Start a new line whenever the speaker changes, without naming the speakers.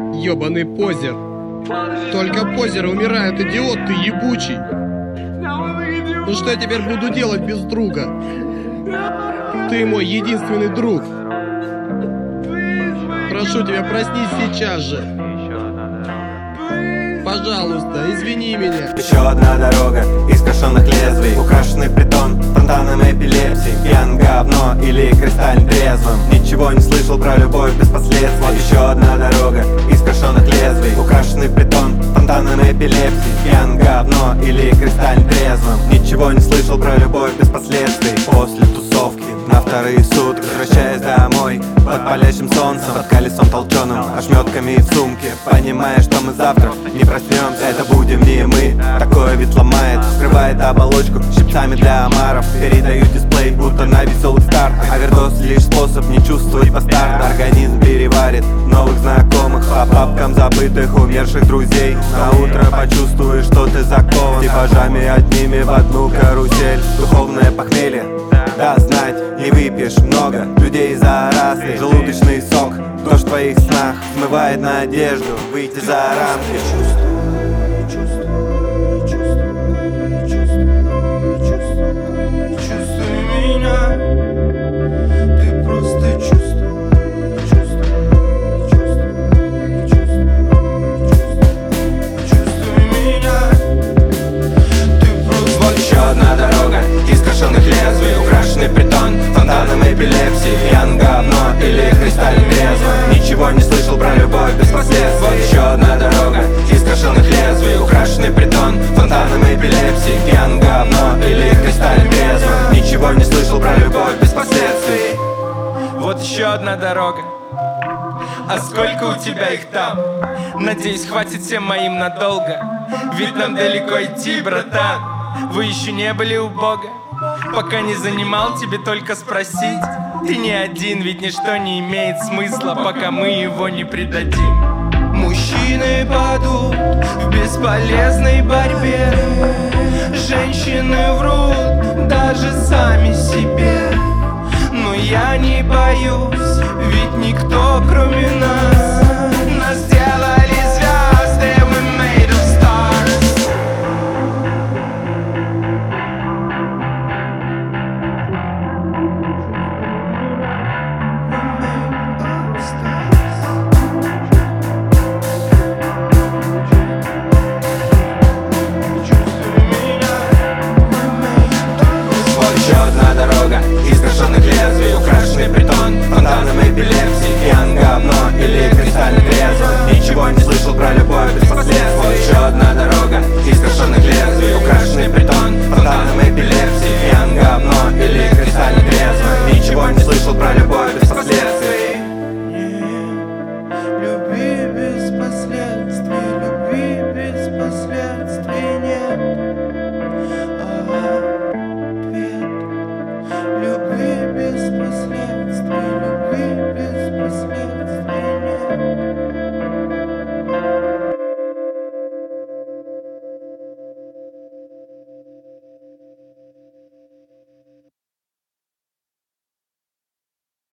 Ёбаный позер. Только позеры умирают, идиот ты ебучий. Ну что я теперь буду делать без друга? Ты мой единственный друг. Прошу тебя, проснись сейчас же. Пожалуйста, извини меня.
Еще одна дорога из кошенных лезвий, украшенный притон фонтаном эпилепсии. Пьян говно или кристально трезвым. Ничего не слышал про любовь без последствий. Еще одна дорога из кошенных лезвий, украшенный притон фонтаном эпилепсии. Пьян говно или кристально трезвым. Ничего не слышал про любовь без последствий. После тусовки на вторые сутки, возвращаясь домой под палящим солнцем, под колесом толченым, ошметками в сумке, понимая, что мы завтра не проснемся. Это будем не мы. Такое вид ломает, скрывает оболочку щипцами для омаров. Передаю дисплей, будто на веселых стартах. Овердоз лишь способ не чувствовать бастарда. Организм переварит новых знакомых по папкам забытых умерших друзей. На утро почувствуешь, что ты закован типажами одними в одну карусель. Духовное похмелье, да знать, не выпьешь много. Людей за раз, желудочный сок. Дождь в твоих снах смывает надежду выйти за рамки.
Чувствуй меня, ты просто чувствуй меня, ты просто.
Вот еще одна дорога из кошенных лезвий, украшенный притон фонтаном эпилепсии. Пьян говно или кристально трезвым. Ничего не слышал про любовь без последствий. Вот еще одна дорога из кошенных лезвий, украшенный притон фонтаном эпилепсии. Пьян говно или кристально трезвым. Ничего не слышал про любовь без последствий.
Вот еще одна дорога. А сколько у тебя их там? Надеюсь, хватит всем моим надолго. Ведь нам далеко идти, братан. Вы еще не были у Бога. Пока не занимал, тебе только спросить. Ты не один, ведь ничто не имеет смысла, пока мы его не предадим. Мужчины падут в бесполезной борьбе. Женщины врут даже сами себе. Но я не боюсь, ведь никто кроме нас